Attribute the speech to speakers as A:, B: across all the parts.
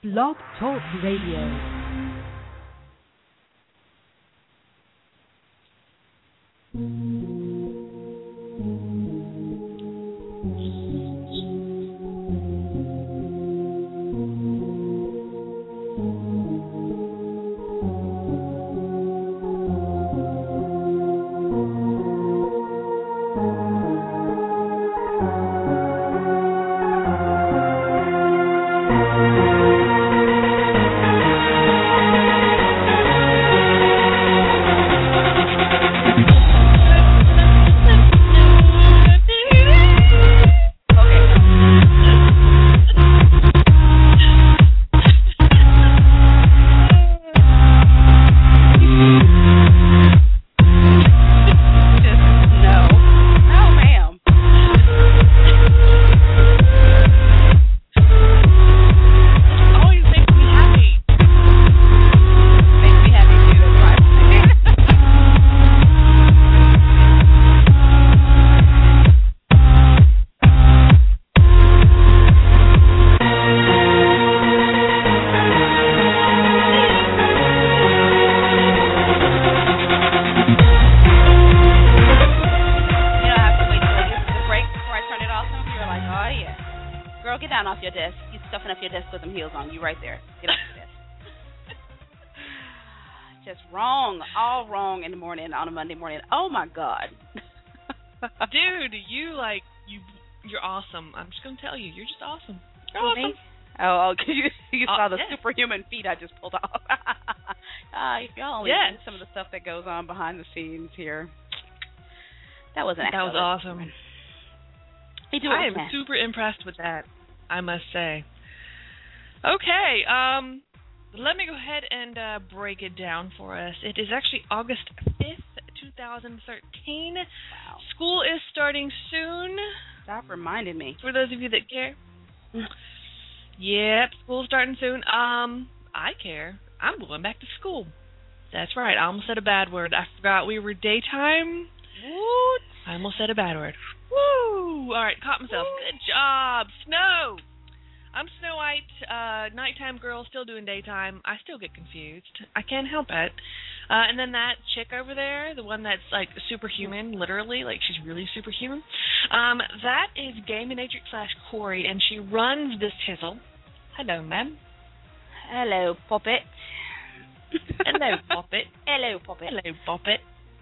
A: Blog Talk Radio.
B: On a Monday morning. Oh my God.
C: Dude, you're awesome. I'm just gonna tell you, you're just awesome. You're
B: awesome. Me? Oh, you saw the
C: yeah.
B: superhuman feat I just pulled off. Y'all only see some of the stuff that goes on behind the scenes here. That was
C: awesome. I am
B: can.
C: super impressed with that, I must say. Okay, let me go ahead and break it down for us. It is actually August 5th, 2013.
B: Wow.
C: School is starting soon.
B: Stop reminding me.
C: For those of you that care. Yep, school's starting soon. I care. I'm going back to school. That's right. I almost said a bad word. I forgot we were daytime.
B: What?
C: I almost said a bad word. Woo! All right, caught myself.
B: Woo.
C: Good job. Snow. I'm Snow White, nighttime girl, still doing daytime. I still get confused. I can't help it. And then that chick over there, the one that's like superhuman, literally, like she's really superhuman, that is Gaminatrix / Corey, and she runs this hizzle. Hello, ma'am.
B: Hello, Poppet.
C: Hello, Poppet.
B: Hello, Poppet.
C: Hello, Poppet.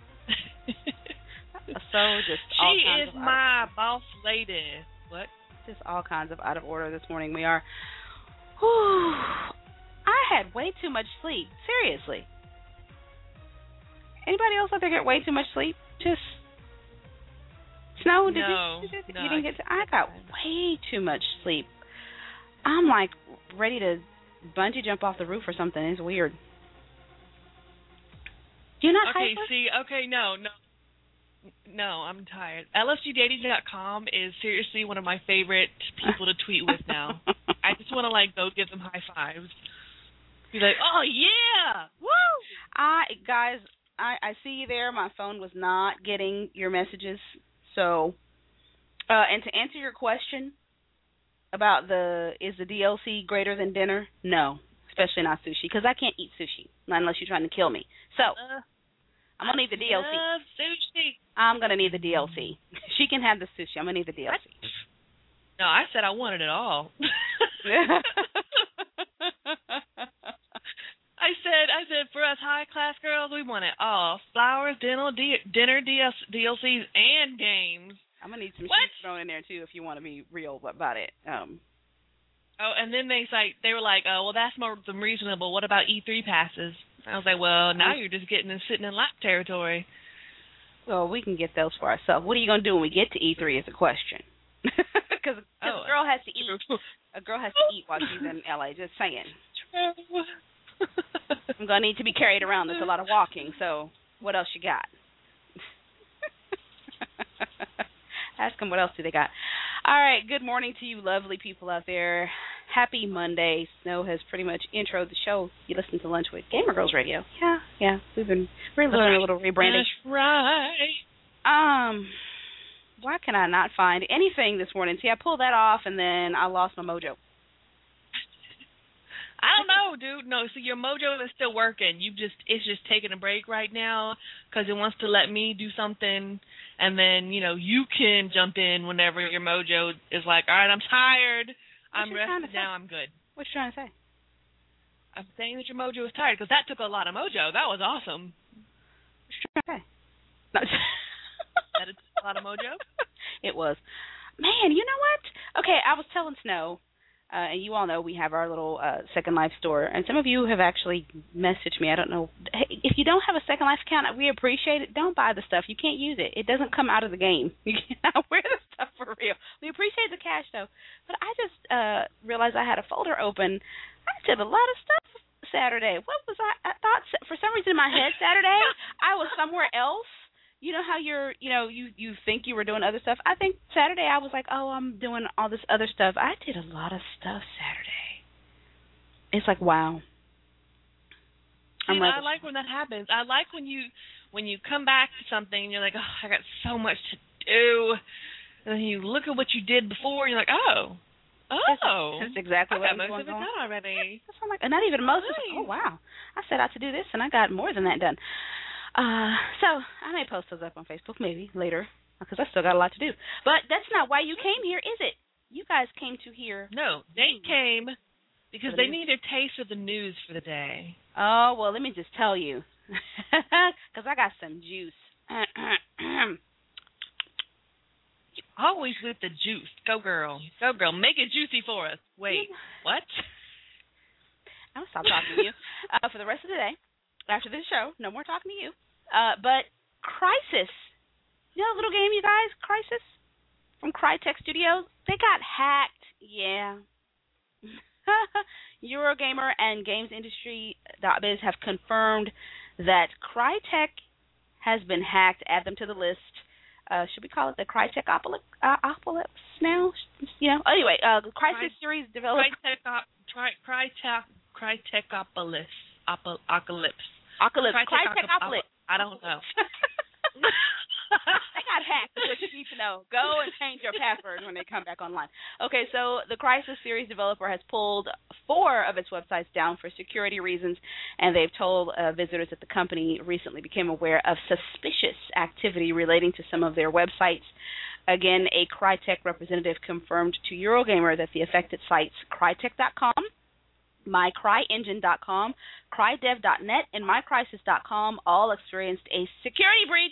B: She is
C: my boss lady. What?
B: Just all kinds of out of order this morning. We are. Whew, I had way too much sleep. Seriously. Anybody else out there get way too much sleep? Just Snow? You didn't get to? I got way too much sleep. I'm like ready to bungee jump off the roof or something. It's weird. You're not hyper?
C: No, I'm tired. LSGdating.com is seriously one of my favorite people to tweet with now. I just want to go give them high fives. Be like, oh yeah, woo!
B: Guys, I see you there. My phone was not getting your messages. So, and to answer your question about is the DLC greater than dinner? No, especially not sushi, because I can't eat sushi, not unless you're trying to kill me. So. I'm going to need the DLC.
C: I love sushi.
B: I'm going to need the DLC. She can have the sushi. I'm going to need the DLC.
C: No, I said I wanted it all. I said for us high-class girls, we want it all. Flowers, dinner, DLCs, and games.
B: I'm going to need some shit thrown in there, too, if you want to be real about it.
C: Oh, and then they were like, oh, well, that's more than reasonable. What about E3 passes? I was like, well, now you're just sitting in lap territory.
B: Well, we can get those for ourselves. What are you going to do when we get to E3 is a question. Because a girl has to eat. A girl has to eat while she's in L.A., just saying. I'm going to need to be carried around. There's a lot of walking, so what else you got? Ask them what else do they got. All right, good morning to you lovely people out there. Happy Monday. Snow has pretty much introed the show. You listen to Lunch with Gamer Girls Radio. Yeah. We're doing a little rebranding.
C: That's right.
B: Why can I not find anything this morning? See, I pulled that off, and then I lost my mojo.
C: I don't know, dude. No, so your Mojo is still working. It's just taking a break right now because it wants to let me do something, and then you can jump in whenever your Mojo is like, all right, I'm tired, I'm rested now, I'm good.
B: What you trying to say?
C: I'm saying that your Mojo is tired because that took a lot of Mojo. That was awesome.
B: What you trying to say? No.
C: That it took a lot of Mojo.
B: It was. Man, you know what? Okay, I was telling Snow. And you all know we have our little Second Life store. And some of you have actually messaged me. I don't know. Hey, if you don't have a Second Life account, we appreciate it. Don't buy the stuff. You can't use it. It doesn't come out of the game. You cannot wear the stuff for real. We appreciate the cash, though. But I just realized I had a folder open. I did a lot of stuff Saturday. What was I thought, for some reason in my head Saturday, I was somewhere else. You know how you think you were doing other stuff? I think Saturday I was like, oh, I'm doing all this other stuff. I did a lot of stuff Saturday. It's like, wow.
C: See, I like when that happens. I like when you come back to something and you're like, oh, I got so much to do. And then you look at what you did before and you're like, oh.
B: That's exactly what
C: I got most of it done already.
B: That's what I'm like, and not even most of it. Oh, wow. I set out to do this and I got more than that done. So I may post those up on Facebook maybe later because I still got a lot to do. But that's not why you came here, is it? You guys came to hear.
C: No, they came because they need a taste of the news for the day.
B: Oh, well, let me just tell you because I got some juice.
C: Always with the juice. Go, girl. Go, girl. Make it juicy for us. Wait, what?
B: I'm going to stop talking to you for the rest of the day. After this show, no more talking to you. But Crysis, you know the little game, you guys, Crysis from Crytek Studios, they got hacked. Yeah. Eurogamer and GamesIndustry.biz have confirmed that Crytek has been hacked. Add them to the list. Should we call it the Crytekopolis now? Anyway, the Crysis series developer.
C: Crytekopolis. Apocalypse.
B: Crytekopolis.
C: I don't know.
B: They got hacked. That's what you need to know. Go and change your password when they come back online. Okay, so the Crysis series developer has pulled 4 of its websites down for security reasons, and they've told visitors that the company recently became aware of suspicious activity relating to some of their websites. Again, a Crytek representative confirmed to Eurogamer that the affected sites Crytek.com, MyCryEngine.com, CryDev.net, and MyCrysis.com all experienced a security breach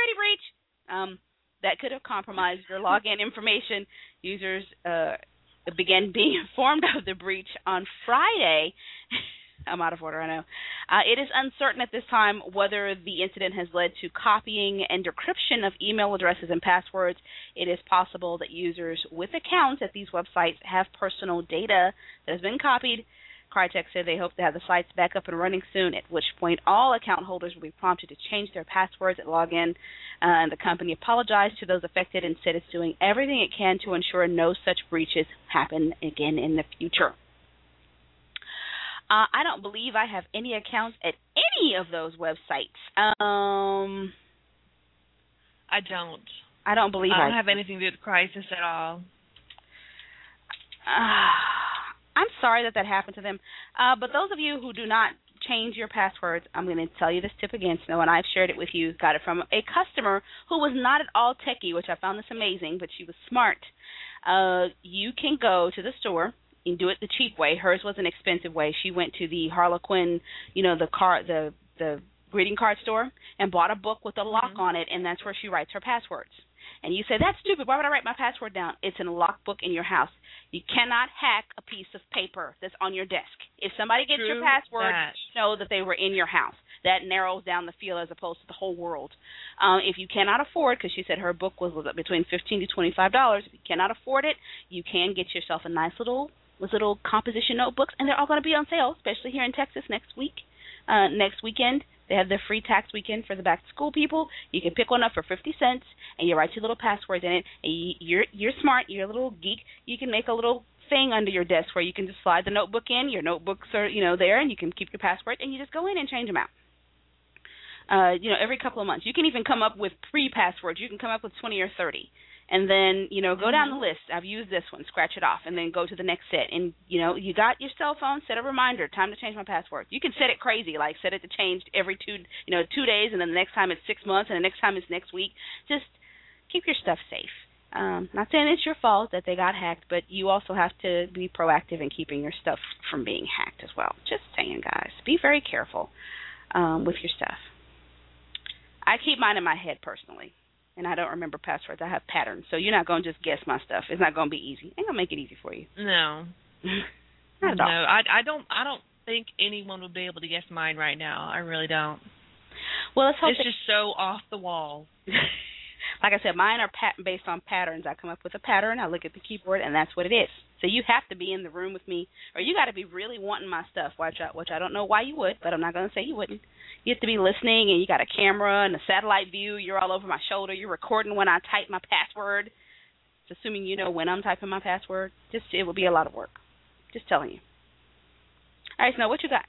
B: that could have compromised their login information. Users began being informed of the breach on Friday. I'm out of order, I know. It is uncertain at this time whether the incident has led to copying and decryption of email addresses and passwords. It is possible that users with accounts at these websites have personal data that has been copied. Crytek said they hope to have the sites back up and running soon, at which point all account holders will be prompted to change their passwords at login. And the company apologized to those affected and said it's doing everything it can to ensure no such breaches happen again in the future. I don't believe I have any accounts at any of those websites.
C: I don't.
B: I don't believe
C: I don't have anything to do with Crysis at all.
B: I'm sorry that happened to them. But those of you who do not change your passwords, I'm going to tell you this tip again, Snow, and I've shared it with you. Got it from a customer who was not at all techie, which I found this amazing, but she was smart. You can go to the store and do it the cheap way. Hers was an expensive way. She went to the Harlequin, the greeting card store, and bought a book with a lock on it, and that's where she writes her passwords. And you say, that's stupid. Why would I write my password down? It's in a locked book in your house. You cannot hack a piece of paper that's on your desk. If somebody gets your password, you know that they were in your house. That narrows down the field as opposed to the whole world. If you cannot afford, because she said her book was between $15 to $25, if you cannot afford it, you can get yourself a nice little composition notebooks, and they're all going to be on sale, especially here in Texas next weekend. They have the free tax weekend for the back-to-school people. You can pick one up for 50 cents, and you write your little passwords in it. And you're smart. You're a little geek. You can make a little thing under your desk where you can just slide the notebook in. Your notebooks are, there, and you can keep your password, and you just go in and change them out. Every couple of months. You can even come up with pre-passwords. You can come up with 20 or 30. And then, go down the list. I've used this one, scratch it off, and then go to the next set. And, you got your cell phone, set a reminder, time to change my password. You can set it crazy, like set it to change every 2 days, and then the next time it's 6 months, and the next time it's next week. Just keep your stuff safe. Not saying it's your fault that they got hacked, but you also have to be proactive in keeping your stuff from being hacked as well. Just saying, guys, be very careful with your stuff. I keep mine in my head personally, and I don't remember passwords. I have patterns, so you're not going to just guess my stuff. It's not going to be easy. Ain't going to make it easy for you.
C: No.
B: Not at all.
C: No, I don't think anyone would be able to guess mine right now. I really don't.
B: Well, let's hope
C: it's just so off the wall.
B: Like I said, mine are based on patterns. I come up with a pattern, I look at the keyboard, and that's what it is. So you have to be in the room with me, or you got to be really wanting my stuff, which I don't know why you would, but I'm not going to say you wouldn't. You have to be listening, and you got a camera and a satellite view. You're all over my shoulder. You're recording when I type my password. It's assuming you know when I'm typing my password. It would be a lot of work. Just telling you. All right, Snow, what you got?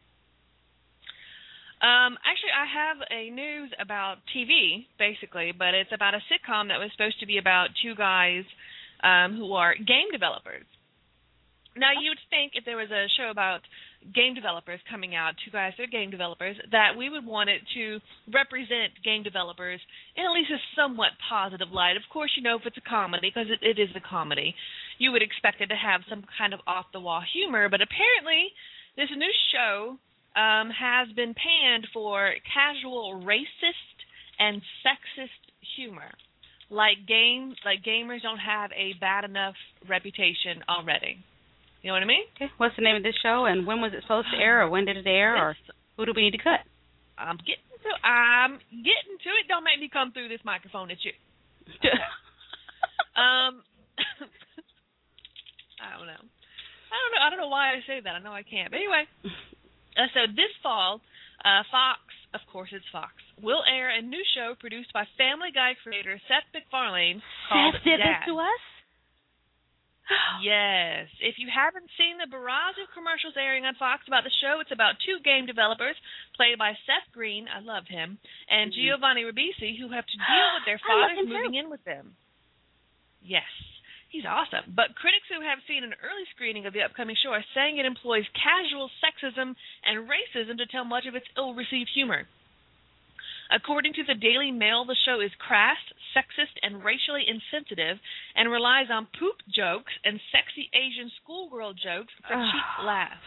C: Actually, I have a news about TV, basically, but it's about a sitcom that was supposed to be about two guys who are game developers. Now, you would think if there was a show about game developers coming out, two guys that are game developers, that we would want it to represent game developers in at least a somewhat positive light. Of course, if it's a comedy, because it is a comedy, you would expect it to have some kind of off-the-wall humor, but apparently this new show has been panned for casual racist and sexist humor. Like gamers don't have a bad enough reputation already. You know what I mean?
B: Okay. What's the name of this show, and when was it supposed to air, or when did it air, or who do we need to cut?
C: I'm getting to it. Don't make me come through this microphone at you. I don't know. I don't know why I say that. I know I can't. But anyway, so this fall, Fox, of course it's Fox, will air a new show produced by Family Guy creator Seth MacFarlane called
B: Seth did this
C: Dad.
B: to us?
C: Yes. If you haven't seen the barrage of commercials airing on Fox about the show, it's about two game developers played by Seth Green, I love him, and Giovanni Ribisi, who have to deal with their fathers moving in with them. Yes. He's awesome. But critics who have seen an early screening of the upcoming show are saying it employs casual sexism and racism to tell much of its ill-received humor. According to the Daily Mail, the show is crass, sexist, and racially insensitive, and relies on poop jokes and sexy Asian schoolgirl jokes for cheap laughs.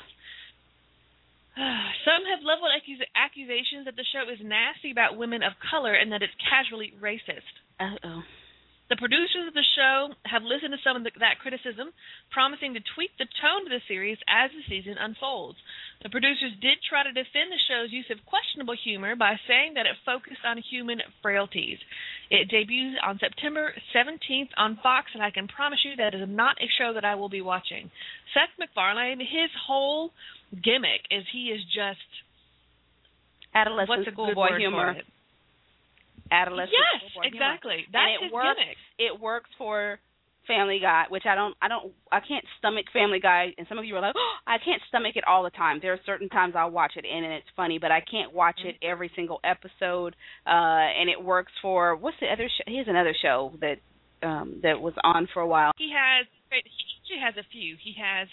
C: Some have leveled accusations that the show is nasty about women of color and that it's casually racist.
B: Uh-oh.
C: The producers of the show have listened to some of that criticism, promising to tweak the tone of the series as the season unfolds. The producers did try to defend the show's use of questionable humor by saying that it focused on human frailties. It debuts on September 17th on Fox, and I can promise you that is not a show that I will be watching. Seth MacFarlane, his whole gimmick is he is just
B: adolescent schoolboy humor. Adolescent.
C: Yes, exactly.
B: Humor.
C: That's his gimmick.
B: It works for Family Guy, which I can't stomach Family Guy, and some of you are like, oh, I can't stomach it all the time. There are certain times I'll watch it and it's funny, but I can't watch it every single episode. And it works for what's the other show? He has another show that was on for a while.
C: He actually has a few. He has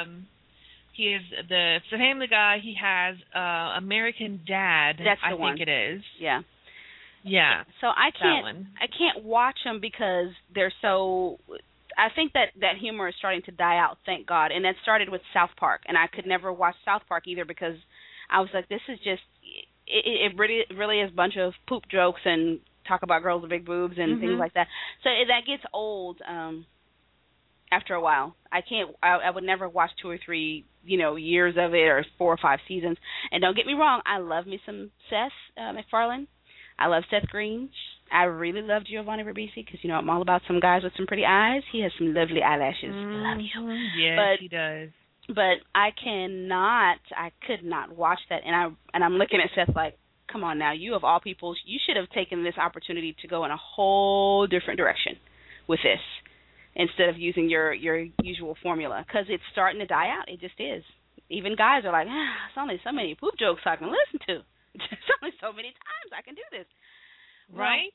C: the Family Guy. He has American Dad.
B: That's the one.
C: I think it is.
B: Yeah.
C: Yeah.
B: So I can't watch them because they're so. I think that humor is starting to die out, thank God. And that started with South Park, and I could never watch South Park either because I was like, this is just. It really is a bunch of poop jokes and talk about girls with big boobs and things like that. So that gets old after a while. I would never watch 2 or 3 years of it or 4 or 5 seasons. And don't get me wrong, I love me some Seth MacFarlane. I love Seth Green. I really love Giovanni Ribisi because, I'm all about some guys with some pretty eyes. He has some lovely eyelashes. Love you.
C: Yes, he does.
B: But I could not watch that. And I'm looking at Seth like, come on now, you of all people, you should have taken this opportunity to go in a whole different direction with this instead of using your usual formula because it's starting to die out. It just is. Even guys are like, it's only so many poop jokes I can listen to. There's only so many times I can do this.
C: Right?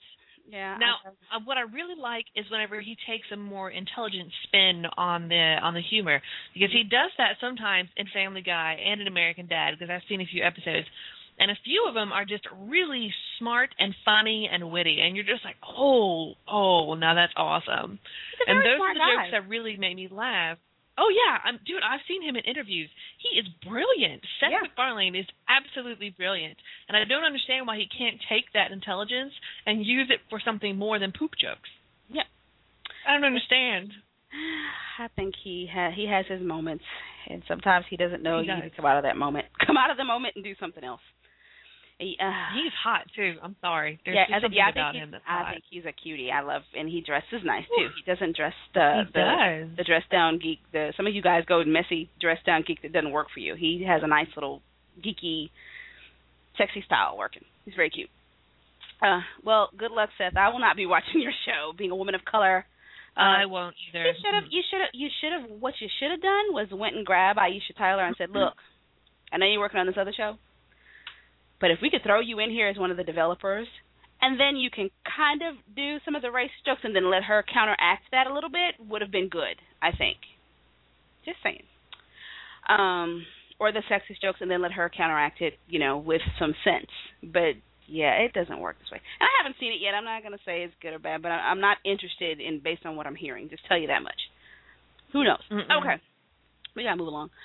B: Yeah.
C: Now, what I really like is whenever he takes a more intelligent spin on the humor, because he does that sometimes in Family Guy and in American Dad, because I've seen a few episodes, and a few of them are just really smart and funny and witty, and you're just like, oh, now that's awesome. And those are the jokes that really made me laugh. Oh, yeah. Dude, I've seen him in interviews. He is brilliant. Seth MacFarlane is absolutely brilliant. And I don't understand why he can't take that intelligence and use it for something more than poop jokes.
B: Yeah.
C: I don't understand.
B: I think he has his moments, and sometimes he doesn't know you need to come out of that moment. Come out of the moment and do something else.
C: He's hot too. I'm sorry. There's something about him that's hot.
B: I think he's a cutie. I love, and he dresses nice too. He doesn't dress the dress down geek. Some of you guys go messy dress down geek that doesn't work for you. He has a nice little geeky, sexy style working. He's very cute. Well, good luck, Seth. I will not be watching your show. Being a woman of color,
C: I won't either.
B: You should have. What you should have done was went and grabbed Aisha Tyler and said, "Look, I know you're working on this other show, but if we could throw you in here as one of the developers, and then you can kind of do some of the race jokes and then let her counteract that a little bit, would have been good, I think." Just saying. Or the sexist jokes and then let her counteract it, with some sense. But, yeah, it doesn't work this way. And I haven't seen it yet. I'm not going to say it's good or bad, but I'm not interested in based on what I'm hearing. Just tell you that much. Who knows? Okay. We got to move along.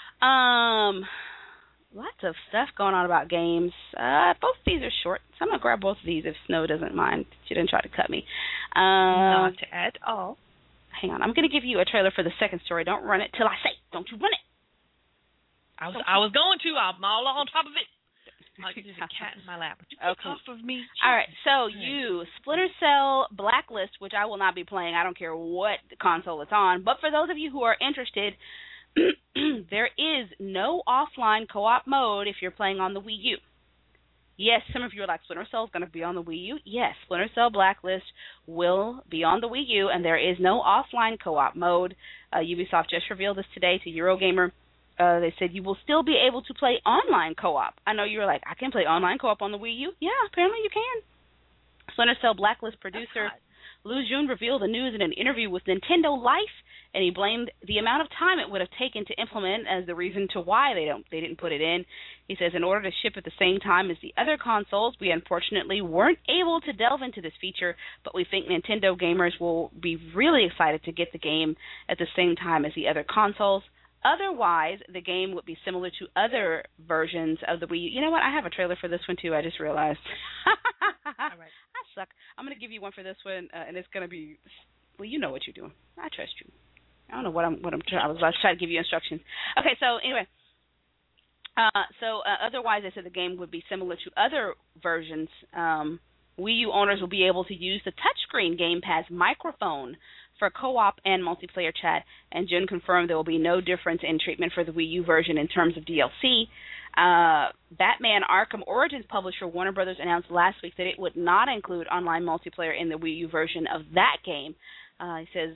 B: Lots of stuff going on about games. Both of these are short, so I'm going to grab both of these if Snow doesn't mind. She didn't try to cut me.
C: Not at all.
B: Hang on. I'm going to give you a trailer for the second story. Don't run it till I say. Don't you run it.
C: I was going to. I'm all on top of it. There's a cat in my lap. Would you get off of me?
B: All right. So Splinter Cell Blacklist, which I will not be playing. I don't care what console it's on. But for those of you who are interested, there is no offline co-op mode if you're playing on the Wii U. Yes, some of you are like, Splinter Cell is going to be on the Wii U. Yes, Splinter Cell Blacklist will be on the Wii U, and there is no offline co-op mode. Ubisoft just revealed this today to Eurogamer. They said you will still be able to play online co-op. I know you're like, I can play online co-op on the Wii U. Yeah, apparently you can. Splinter Cell Blacklist producer Lu Jun revealed the news in an interview with Nintendo Life, and he blamed the amount of time it would have taken to implement as the reason to why they didn't put it in. He says, in order to ship at the same time as the other consoles, we unfortunately weren't able to delve into this feature, but we think Nintendo gamers will be really excited to get the game at the same time as the other consoles. Otherwise, the game would be similar to other versions of the Wii U. You know what? I have a trailer for this one, too. I just realized.
C: All right.
B: I suck. I'm going to give you one for this one, and it's going to be, well, you know what you're doing. I trust you. I don't know what I'm trying. I was trying to give you instructions. Okay, so anyway. Otherwise, I said the game would be similar to other versions. Wii U owners will be able to use the touchscreen gamepad's microphone for co-op and multiplayer chat, and Jun confirmed there will be no difference in treatment for the Wii U version in terms of DLC. Batman Arkham Origins publisher Warner Brothers announced last week that it would not include online multiplayer in the Wii U version of that game. He says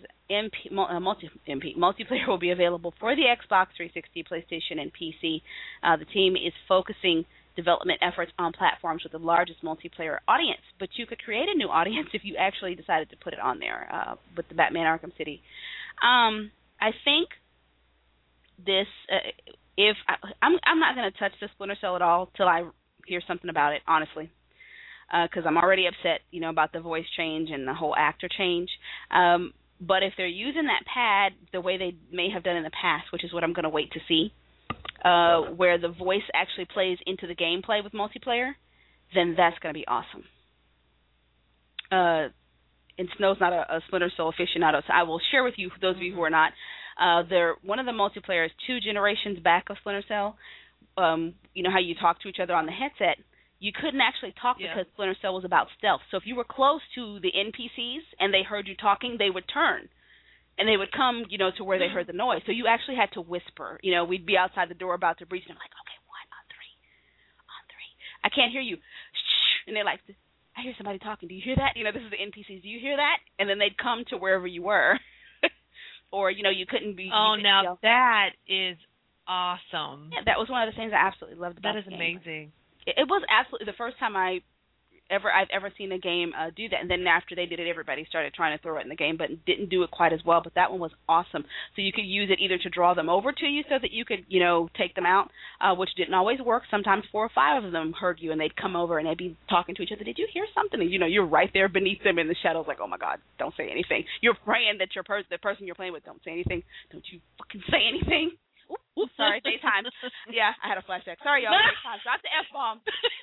B: multiplayer will be available for the Xbox 360, PlayStation, and PC. The team is focusing development efforts on platforms with the largest multiplayer audience, but you could create a new audience if you actually decided to put it on there with the Batman Arkham City. I think this, I'm not going to touch the Splinter Cell at all till I hear something about it, honestly, because I'm already upset, about the voice change and the whole actor change. But if they're using that pad the way they may have done in the past, which is what I'm going to wait to see, where the voice actually plays into the gameplay with multiplayer, then that's going to be awesome. And Snow's not a Splinter Cell aficionado, so I will share with you, those of you who are not, one of the multiplayers 2 generations back of Splinter Cell, you know how you talk to each other on the headset, you couldn't actually talk because Splinter Cell was about stealth. So if you were close to the NPCs and they heard you talking, they would turn. And they would come, to where they heard the noise. So you actually had to whisper. We'd be outside the door about to breach, and I'm like, okay, 1, on 3. I can't hear you. Shh. And they're like, I hear somebody talking. Do you hear that? This is the NPCs. Do you hear that? And then they'd come to wherever you were. Or, you couldn't be.
C: Now that is awesome.
B: Yeah, that was one of the things I absolutely loved about
C: that. That is amazing.
B: It was absolutely the first time I I've ever seen a game do that. And then after they did it, everybody started trying to throw it in the game, but didn't do it quite as well. But that one was awesome. So you could use it either to draw them over to you so that you could, take them out, which didn't always work. Sometimes 4 or 5 of them heard you, and they'd come over and they'd be talking to each other. Did you hear something? And you're right there beneath them in the shadows, like, oh my God, don't say anything. You're praying that the person you're playing with, don't say anything. Don't you fucking say anything. Oops, sorry, daytime. Yeah, I had a flashback. Sorry, y'all. Daytime. Drop the F-bomb.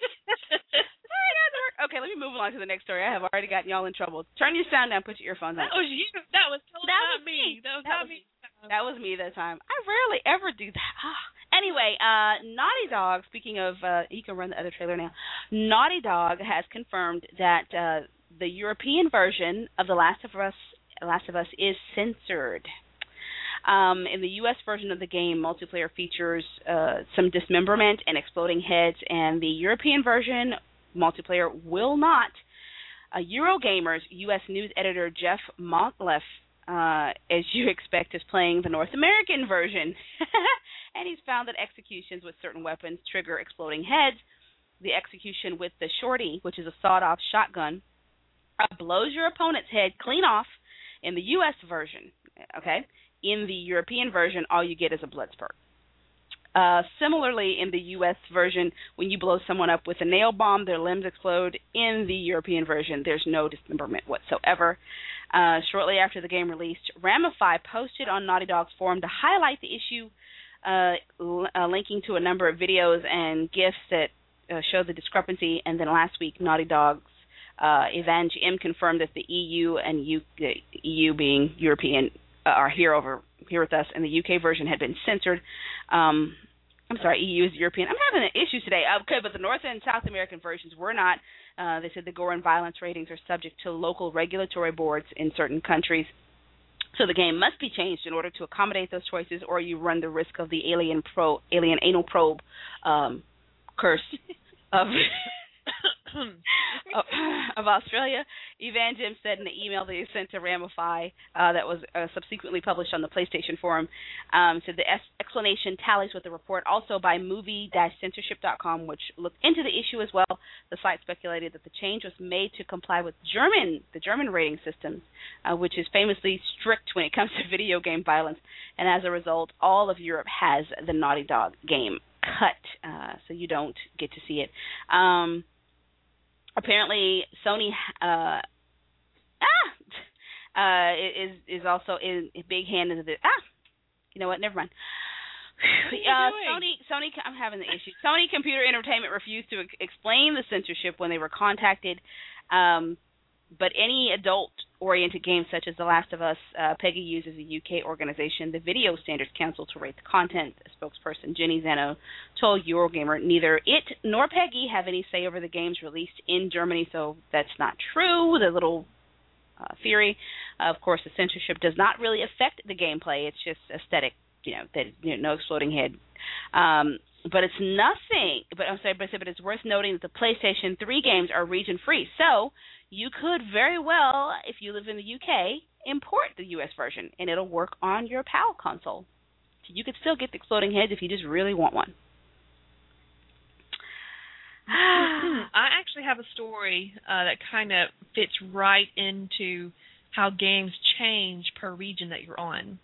B: Okay, let me move on to the next story. I have already gotten y'all in trouble. Turn your sound down. Put your earphones on.
C: That was you. That was not me. That was me
B: that time. I rarely ever do that. Anyway, Naughty Dog, speaking of, you can run the other trailer now. Naughty Dog has confirmed that the European version of The Last of Us is censored. In the U.S. version of the game, multiplayer features some dismemberment and exploding heads, and the European version, multiplayer, will not. Eurogamer's U.S. news editor Jeff Montleff, as you expect, is playing the North American version, and he's found that executions with certain weapons trigger exploding heads. The execution with the Shorty, which is a sawed-off shotgun, blows your opponent's head clean off in the U.S. version, okay? In the European version, all you get is a blood spurt. Similarly, in the U.S. version, when you blow someone up with a nail bomb, their limbs explode. In the European version, there's no dismemberment whatsoever. Shortly after the game released, Ramify posted on Naughty Dog's forum to highlight the issue, linking to a number of videos and GIFs that show the discrepancy. And then last week, Naughty Dog's Evange M confirmed that the EU, and the EU being European, are here with us, and the UK version had been censored. I'm sorry, EU is European. I'm having an issue today. Okay, but the North and South American versions were not. They said the gore and violence ratings are subject to local regulatory boards in certain countries. So the game must be changed in order to accommodate those choices, or you run the risk of the alien anal probe curse of of Australia. Evangeline said in the email that he sent to Ramify that was subsequently published on the PlayStation forum, said the explanation tallies with the report also by movie-censorship.com, which looked into the issue as well. The site speculated that the change was made to comply with the German rating system, which is famously strict when it comes to video game violence, and as a result, all of Europe has the Naughty Dog game cut, so you don't get to see it. Apparently, Sony is also in a big hand into the you know what? Never mind. Sony, I'm having the issue. Sony Computer Entertainment refused to explain the censorship when they were contacted. But any adult-oriented games such as The Last of Us, PEGI uses a UK organization, the Video Standards Council, to rate the content. A spokesperson, Jenny Zano, told Eurogamer neither it nor PEGI have any say over the games released in Germany, so that's not true. The little theory, of course, the censorship does not really affect the gameplay. It's just aesthetic, no exploding head. But it's nothing. But it's worth noting that the PlayStation 3 games are region-free, so you could very well, if you live in the UK, import the US version, and it'll work on your PAL console. So you could still get the exploding heads if you just really want one.
C: I actually have a story that kind of fits right into how games change per region that you're on.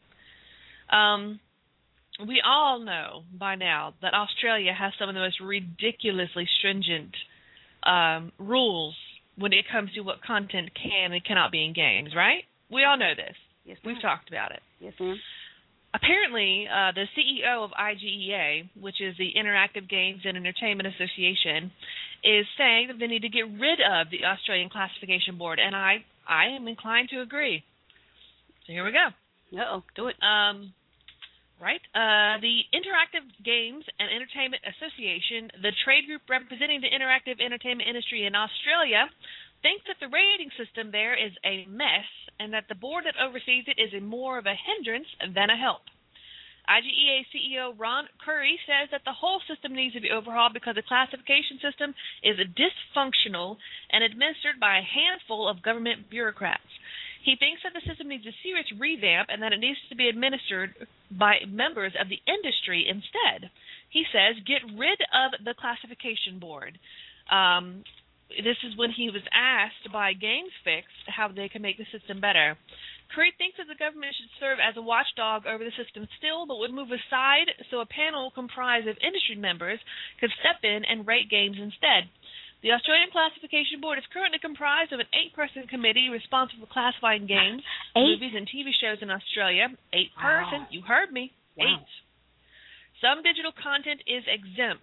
C: We all know by now that Australia has some of the most ridiculously stringent rules when it comes to what content can and cannot be in games, right? We all know this.
B: Yes, ma'am.
C: We've talked about it.
B: Yes, ma'am.
C: Apparently, the CEO of IGEA, which is the Interactive Games and Entertainment Association, is saying that they need to get rid of the Australian Classification Board, and I am inclined to agree. So here we go.
B: Uh-oh, do it.
C: Right. The Interactive Games and Entertainment Association, the trade group representing the interactive entertainment industry in Australia, thinks that the rating system there is a mess and that the board that oversees it is more of a hindrance than a help. IGEA CEO Ron Curry says that the whole system needs to be overhauled because the classification system is dysfunctional and administered by a handful of government bureaucrats. He thinks that the system needs a serious revamp and that it needs to be administered by members of the industry instead. He says, get rid of the classification board. this is when he was asked by GamesFix how they can make the system better. Curry thinks that the government should serve as a watchdog over the system still, but would move aside so a panel comprised of industry members could step in and rate games instead. The Australian Classification Board is currently comprised of an 8-person committee responsible for classifying games, movies, and TV shows in Australia. 8-person, you heard me.
B: Wow.
C: 8. Some digital content is exempt.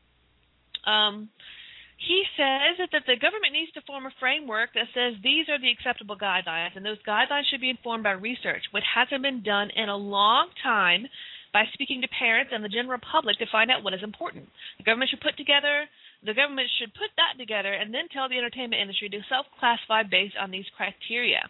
C: He says that the government needs to form a framework that says these are the acceptable guidelines, and those guidelines should be informed by research, which hasn't been done in a long time, by speaking to parents and the general public to find out what is important. The government should put that together and then tell the entertainment industry to self-classify based on these criteria.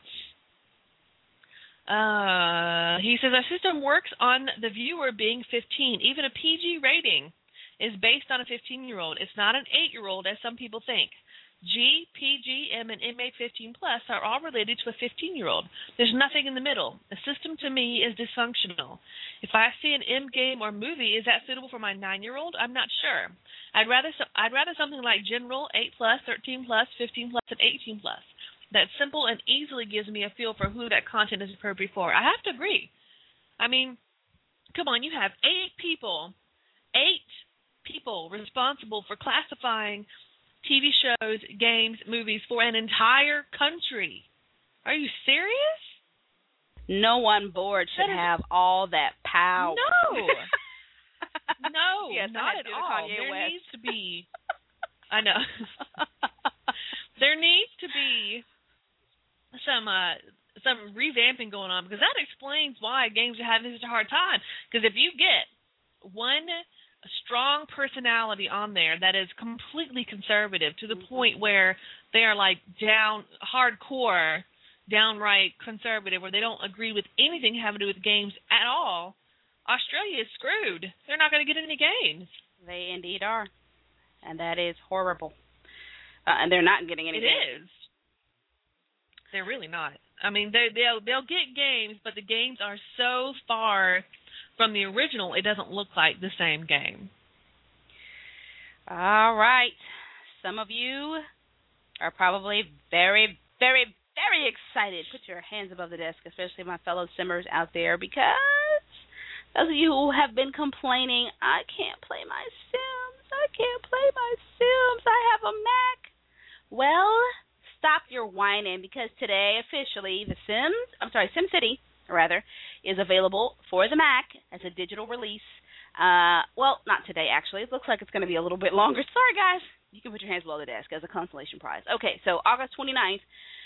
C: He says our system works on the viewer being 15. Even a PG rating is based on a 15-year-old. It's not an 8-year-old, as some people think. G, PG, M, and MA 15 plus are all related to a 15-year-old. There's nothing in the middle. The system, to me, is dysfunctional. If I see an M game or movie, is that suitable for my 9-year-old? I'm not sure. I'd rather something like General, 8 plus, 13 plus, 15 plus, and 18 plus. That's simple and easily gives me a feel for who that content is appropriate for. I have to agree. I mean, come on, you have 8 people responsible for classifying TV shows, games, movies for an entire country. Are you serious?
B: No one board should have all that power.
C: No. No,
B: yes,
C: not at all.
B: Kanye
C: There
B: West.
C: needs to be, I know. There needs to be some revamping going on, because that explains why games are having such a hard time. Because if you get one strong personality on there that is completely conservative to the point where they are like hardcore, downright conservative, where they don't agree with anything having to do with games at all, Australia is screwed. They're not going to get any games.
B: They indeed are, and that is horrible. And they're not getting any.
C: It is. They're really not. I mean, they'll get games, but the games are so far from the original, it doesn't look like the same game.
B: All right. Some of you are probably very, very, very excited. Put your hands above the desk, especially my fellow simmers out there, because those of you who have been complaining, I can't play my Sims. I have a Mac. Well, stop your whining, because today, officially, SimCity, is available for the Mac as a digital release. Well, not today, actually. It looks like it's going to be a little bit longer. Sorry, guys. You can put your hands below the desk as a consolation prize. Okay, so August 29th,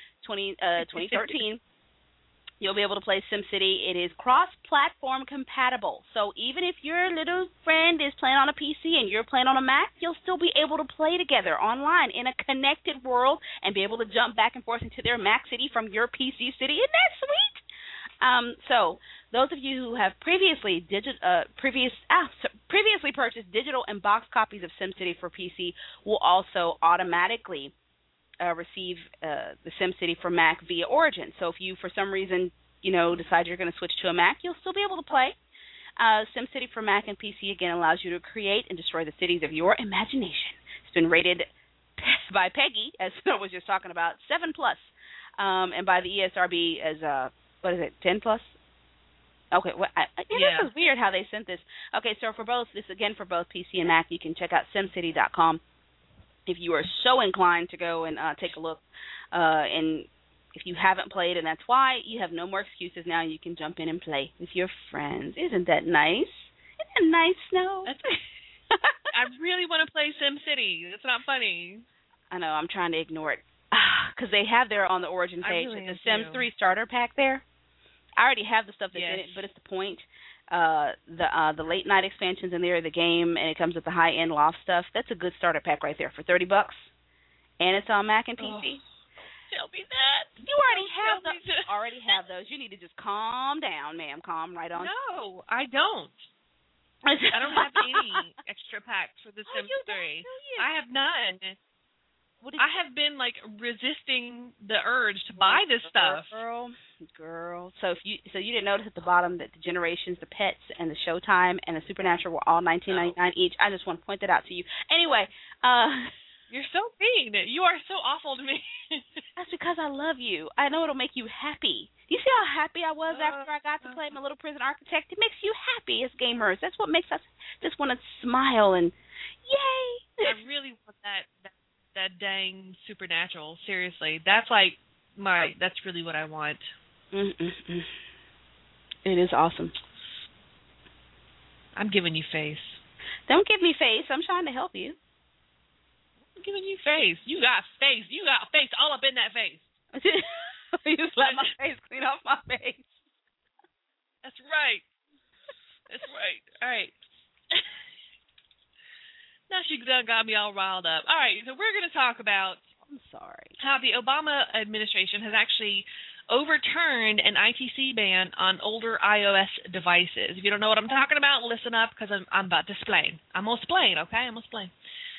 B: 2013, you'll be able to play SimCity. It is cross-platform compatible. So even if your little friend is playing on a PC and you're playing on a Mac, you'll still be able to play together online in a connected world and be able to jump back and forth into their Mac city from your PC city. Isn't that sweet? So those of you who have previously purchased digital and box copies of SimCity for PC will also automatically receive the SimCity for Mac via Origin. So if you, for some reason, decide you're going to switch to a Mac, you'll still be able to play. SimCity for Mac and PC, again, allows you to create and destroy the cities of your imagination. It's been rated by Peggy, as I was just talking about, 7+, and by the ESRB as 10+? Okay, this is weird how they sent this. Okay, so for both PC and Mac, you can check out SimCity.com if you are so inclined to go and take a look. And if you haven't played, and that's why, you have no more excuses now. You can jump in and play with your friends. Isn't that nice? Isn't that nice, Snow?
C: I really want to play SimCity. It's not funny.
B: I know. I'm trying to ignore it. Because they have there on the Origin page the Sims 3 starter pack there. I already have the stuff that's in it, but it's the point. The late night expansions in there, the game, and it comes with the high end loft stuff. That's a good starter pack right there for $30, and it's on Mac and PC.
C: Tell me that.
B: You already have those. You need to just calm down, ma'am. Calm right on.
C: No, I don't. I don't have any extra packs for the Sims 3. I have none. I have been resisting the urge to buy this stuff.
B: Girl. So you didn't notice at the bottom that the Generations, the Pets, and the Showtime and the Supernatural were all $19.99 each. I just want to point that out to you. Anyway,
C: You're so mean. You are so awful to me.
B: That's because I love you. I know it'll make you happy. You see how happy I was after I got to play my Little Prison Architect? It makes you happy as gamers. That's what makes us just want to smile and yay.
C: I really want that dang Supernatural. Seriously, that's like that's really what I want.
B: It is awesome.
C: I'm giving you face.
B: Don't give me face. I'm trying to help you.
C: I'm giving you face. You got face. You got face all up in that face.
B: You just let my face clean off my face.
C: That's right. That's right. All right. Now she done got me all riled up. All right, so we're going to talk about how the Obama administration has actually overturned an ITC ban on older iOS devices. If you don't know what I'm talking about, listen up because I'm about to explain. I'm going to explain, okay? I'm going to explain.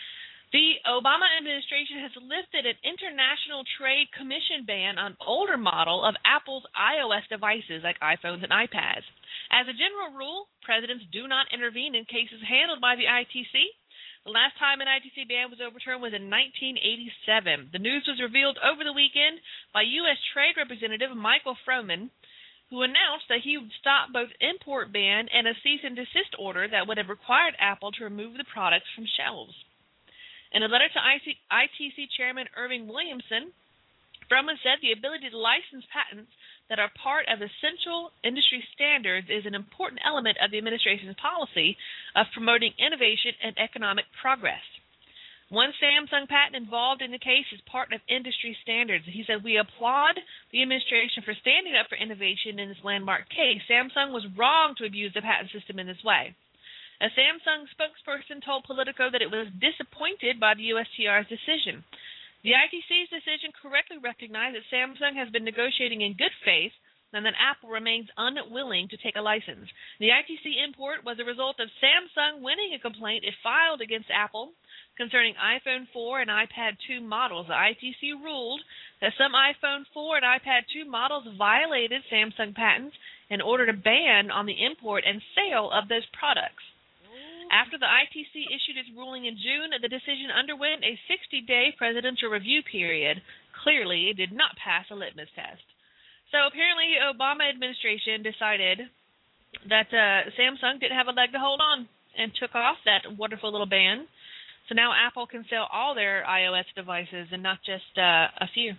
C: The Obama administration has lifted an international trade commission ban on older model of Apple's iOS devices like iPhones and iPads. As a general rule, presidents do not intervene in cases handled by the ITC. The last time an ITC ban was overturned was in 1987. The news was revealed over the weekend by U.S. Trade Representative Michael Froman, who announced that he would stop both import ban and a cease and desist order that would have required Apple to remove the products from shelves. In a letter to ITC Chairman Irving Williamson, Froman said the ability to license patents that are part of essential industry standards is an important element of the administration's policy of promoting innovation and economic progress. One Samsung patent involved in the case is part of industry standards. He said, "We applaud the administration for standing up for innovation in this landmark case. Samsung was wrong to abuse the patent system in this way." A Samsung spokesperson told Politico that it was disappointed by the USTR's decision. The ITC's decision correctly recognized that Samsung has been negotiating in good faith and that Apple remains unwilling to take a license. The ITC import was a result of Samsung winning a complaint it filed against Apple concerning iPhone 4 and iPad 2 models. The ITC ruled that some iPhone 4 and iPad 2 models violated Samsung patents and ordered a ban on the import and sale of those products. After the ITC issued its ruling in June, the decision underwent a 60-day presidential review period. Clearly, it did not pass a litmus test. So apparently, the Obama administration decided that Samsung didn't have a leg to hold on and took off that wonderful little ban. So now Apple can sell all their iOS devices and not just a few.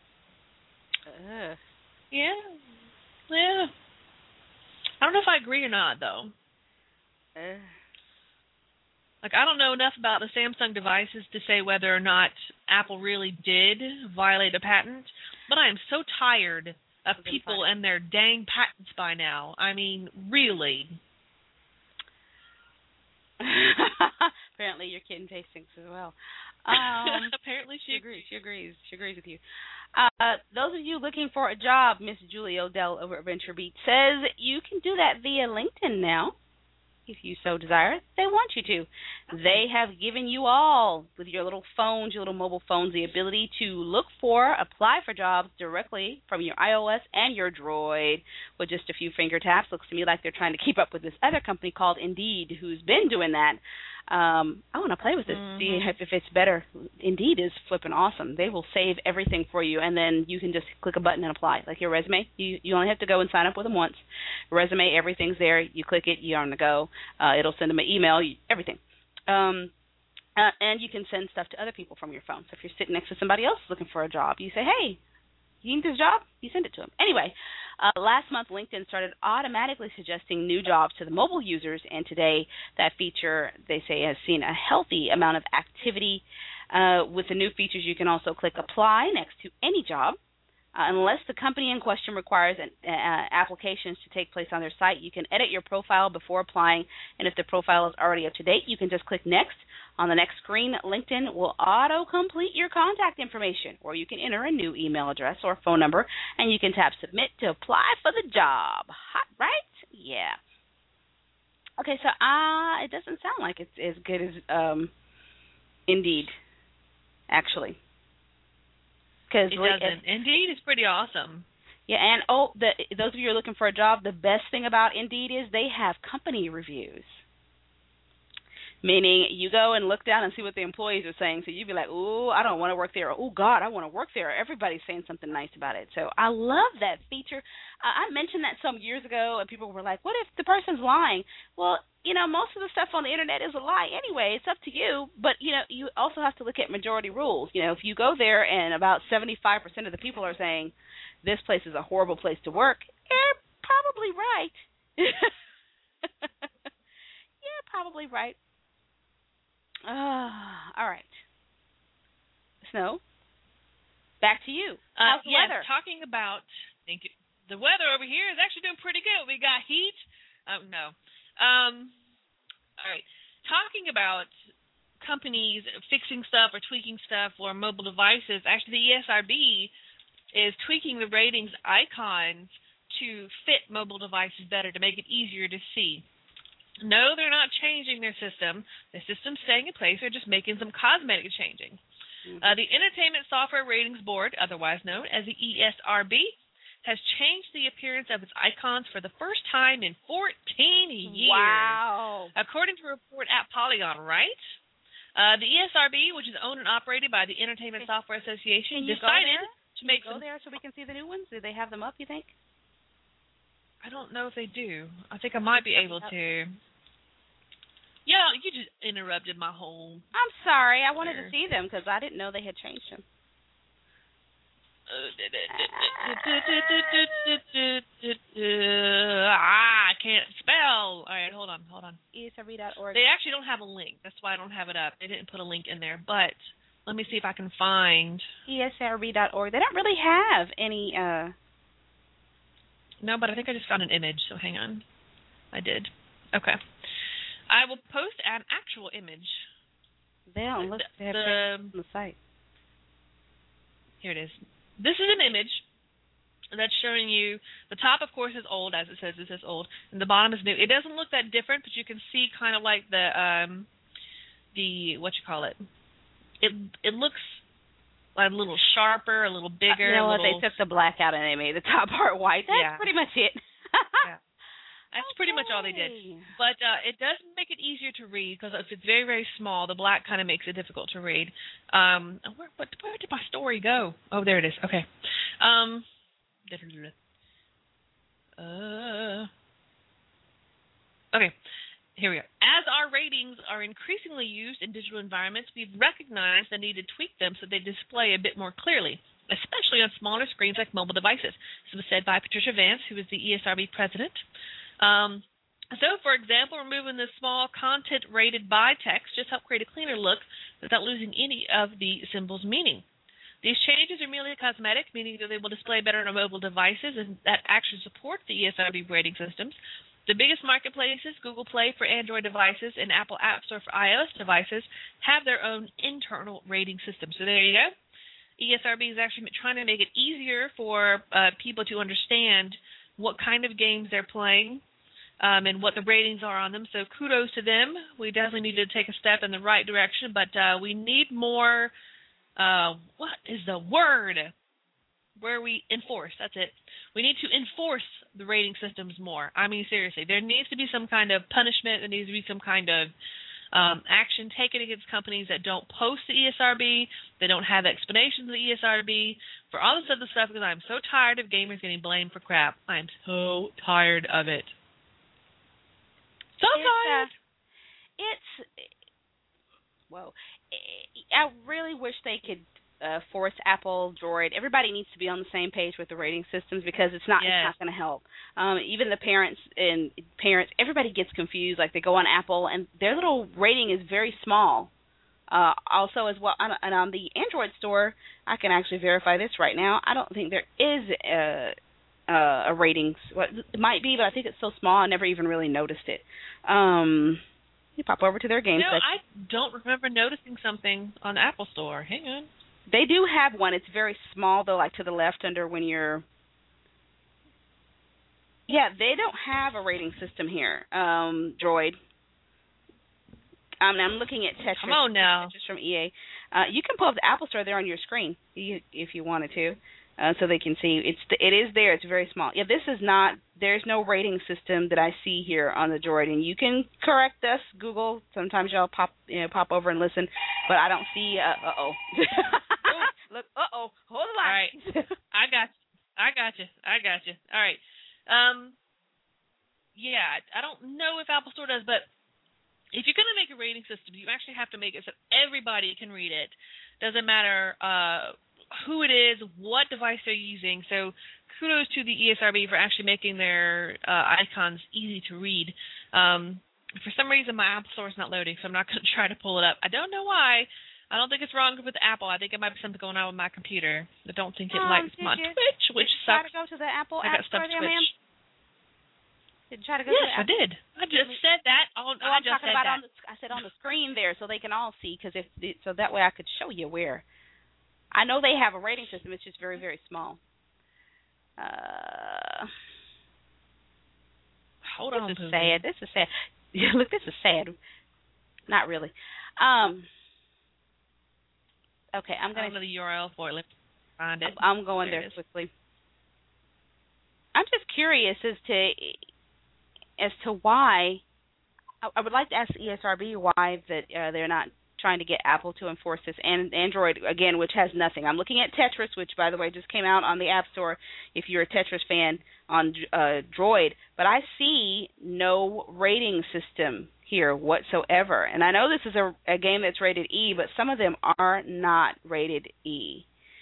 C: Yeah. I don't know if I agree or not, though. Like, I don't know enough about the Samsung devices to say whether or not Apple really did violate a patent, but I am so tired of people and their dang patents by now. I mean, really.
B: Apparently your kitten tastes things as well.
C: Apparently she
B: agrees. She agrees with you. Those of you looking for a job, Miss Julie Odell over at Venture Beat says you can do that via LinkedIn now. If you so desire, they want you to. They have given you all, with your little phones, your little mobile phones, the ability to apply for jobs directly from your iOS and your Droid with just a few finger taps. Looks to me like they're trying to keep up with this other company called Indeed, who's been doing that. I want to play with it, see if it's better. Indeed is flipping awesome. They will save everything for you, and then you can just click a button and apply. Like your resume, you only have to go and sign up with them once. Resume, everything's there. You click it, you're on the go. It'll send them an email, everything. And you can send stuff to other people from your phone. So if you're sitting next to somebody else looking for a job, you say, hey, you need this job? You send it to them. Anyway, last month LinkedIn started automatically suggesting new jobs to the mobile users, and today that feature, they say, has seen a healthy amount of activity. With the new features, you can also click Apply next to any job. Unless the company in question requires applications to take place on their site, you can edit your profile before applying, and if the profile is already up to date, you can just click Next. On the next screen, LinkedIn will auto-complete your contact information, or you can enter a new email address or phone number, and you can tap Submit to apply for the job. Hot, right? Yeah. Okay, so it doesn't sound like it's as good as Indeed, actually.
C: It doesn't. Indeed is pretty awesome.
B: Yeah, and those of you who are looking for a job, the best thing about Indeed is they have company reviews. Meaning you go and look down and see what the employees are saying. So you'd be like, ooh, I don't want to work there. Or, oh, God, I want to work there. Everybody's saying something nice about it. So I love that feature. I mentioned that some years ago, and people were like, what if the person's lying? Well, most of the stuff on the Internet is a lie anyway. It's up to you. But, you also have to look at majority rules. If you go there and about 75% of the people are saying this place is a horrible place to work, you're probably right. Yeah, probably right. All right. Snow, back to you. How's the weather?
C: Talking about, thank you. The weather over here is actually doing pretty good. We got heat. No. All right. Talking about companies fixing stuff or tweaking stuff for mobile devices, actually the ESRB is tweaking the ratings icons to fit mobile devices better, to make it easier to see. No, they're not changing their system. The system's staying in place. They're just making some cosmetic changing. Mm-hmm. The Entertainment Software Ratings Board, otherwise known as the ESRB, has changed the appearance of its icons for the first time in 14 years.
B: Wow.
C: According to a report at Polygon, right? The ESRB, which is owned and operated by the Entertainment Software Association, decided to make
B: go there so we can see the new ones? Do they have them up, you think?
C: I don't know if they do. I think I might be able to. Yeah, you just interrupted my whole...
B: I'm sorry. I wanted to see them because I didn't know they had changed them.
C: I can't spell. All right, hold on.
B: ESRB.org.
C: They actually don't have a link. That's why I don't have it up. They didn't put a link in there. But let me see if I can find...
B: ESRB.org. They don't really have any...
C: No, but I think I just found an image, so hang on. I did. Okay. I will post an actual image.
B: They don't look on the site.
C: Here it is. This is an image that's showing you, the top, of course, is old, as it says old, and the bottom is new. It doesn't look that different, but you can see kind of like the what you call it. It looks a little sharper, a little bigger.
B: They took the black out and they made the top part white. That's pretty much it.
C: Yeah. That's pretty much all they did. But it does make it easier to read because if it's very, very small, the black kind of makes it difficult to read. Where did my story go? Oh, there it is. Okay. Okay. Here we go. As our ratings are increasingly used in digital environments, we've recognized the need to tweak them so they display a bit more clearly, especially on smaller screens like mobile devices. This was said by Patricia Vance, who is the ESRB president. So, for example, removing the small content rated by text just help create a cleaner look without losing any of the symbol's meaning. These changes are merely cosmetic, meaning that they will display better on mobile devices and that actually support the ESRB rating systems. The biggest marketplaces, Google Play for Android devices and Apple App Store for iOS devices, have their own internal rating system. So there you go. ESRB is actually trying to make it easier for people to understand what kind of games they're playing and what the ratings are on them. So kudos to them. We definitely need to take a step in the right direction, but we need more, what is the word? Where we enforce, that's it. We need to enforce the rating systems more. I mean, seriously, there needs to be some kind of punishment. There needs to be some kind of action taken against companies that don't post the ESRB, they don't have explanations of the ESRB, for all this other stuff, because I'm so tired of gamers getting blamed for crap. I'm so tired of it. Tired.
B: I really wish they could force Apple, Droid. Everybody needs to be on the same page with the rating systems because it's not going to help. Even the parents, everybody gets confused. Like they go on Apple and their little rating is very small. Also, as well, and on the Android store, I can actually verify this right now. I don't think there is a ratings. Well, it might be, but I think it's so small I never even really noticed it. You pop over to their game section.
C: I don't remember noticing something on the Apple Store. Hang on.
B: They do have one. It's very small, though, like to the left under when you're... Yeah, they don't have a rating system here, Droid. I'm looking at Tetris.
C: Come on now.
B: Tetris from EA. You can pull up the Apple Store there on your screen if you wanted to. so they can see. It is there. It's very small. Yeah, this is not. There's no rating system that I see here on the Droid, and you can correct us, Google. Sometimes y'all pop over and listen, but I don't see. Look. Hold the line.
C: All right. I got you. All right. Yeah, I don't know if Apple Store does, but if you're going to make a rating system, you actually have to make it so everybody can read it. Doesn't matter who it is, what device they're using. So kudos to the ESRB for actually making their icons easy to read. For some reason, my Apple Store is not loading, so I'm not going to try to pull it up. I don't know why. I don't think it's wrong with Apple. I think it might be something going on with my computer. I don't think it likes my Twitch, which sucks.
B: Did you try to go to the Apple
C: App
B: Store there, ma'am? Did you try to go
C: yes,
B: to the Apple?
C: I did. I just said that.
B: I said on the screen there, so they can all see, so that way I could show you where. I know they have a rating system. It's just very, very small.
C: Hold on,
B: This is sad. Look, this is sad. Not really. Okay, I'm going to
C: go to the URL for it. Let's find it.
B: I'm going there quickly. I'm just curious as to why. I would like to ask the ESRB why that they're not trying to get Apple to enforce this, and Android, again, which has nothing. I'm looking at Tetris, which, by the way, just came out on the App Store if you're a Tetris fan on Droid, but I see no rating system here whatsoever. And I know this is a game that's rated E, but some of them are not rated E.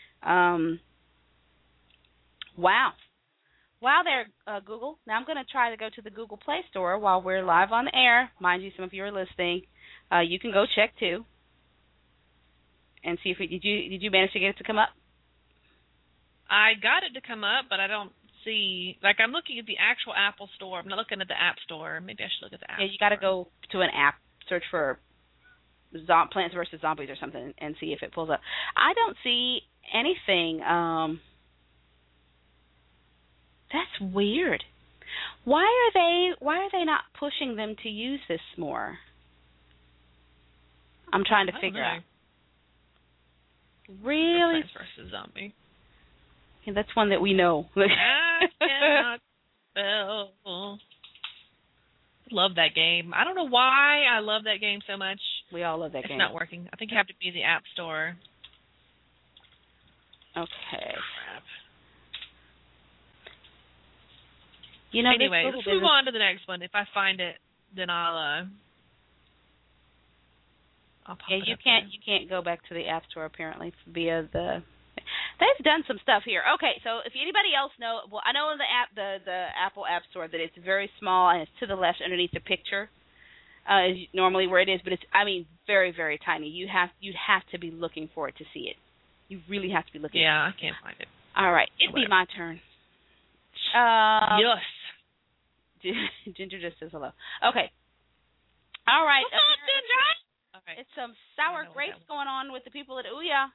B: Wow there, Google. Now I'm going to try to go to the Google Play Store while we're live on the air. Mind you, some of you are listening. You can go check too, and see if did you manage to get it to come up?
C: I got it to come up, but I don't see. Like, I'm looking at the actual Apple Store. I'm not looking at the App Store. Maybe I should look at the App.
B: Yeah, you got to go to an app, search for Plants vs. Zombies or something, and see if it pulls up. I don't see anything. That's weird. Why are they not pushing them to use this more? I'm trying to figure out. Really?
C: Plants vs. Zombie.
B: Yeah, that's one that we know.
C: I cannot spell. Love that game. I don't know why I love that game so much.
B: We all love that game.
C: It's not working. I think you have to be in the App Store.
B: Okay.
C: Crap.
B: Anyway,
C: let's move on to the next one. If I find it, then I'll pop it up.
B: You can't go back to the App Store apparently via the. They've done some stuff here. Okay, so if anybody else I know in the Apple App Store that it's very small and it's to the left underneath the picture, is normally where it is, but it's very, very tiny. You'd have to be looking for it to see it. You really have to be looking.
C: Yeah, I can't find it.
B: All right, it'd be my turn.
C: Yes.
B: Ginger just says hello. Okay. All right.
C: What's up, Ginger? Okay.
B: It's some sour grapes going on with the people at Ouya.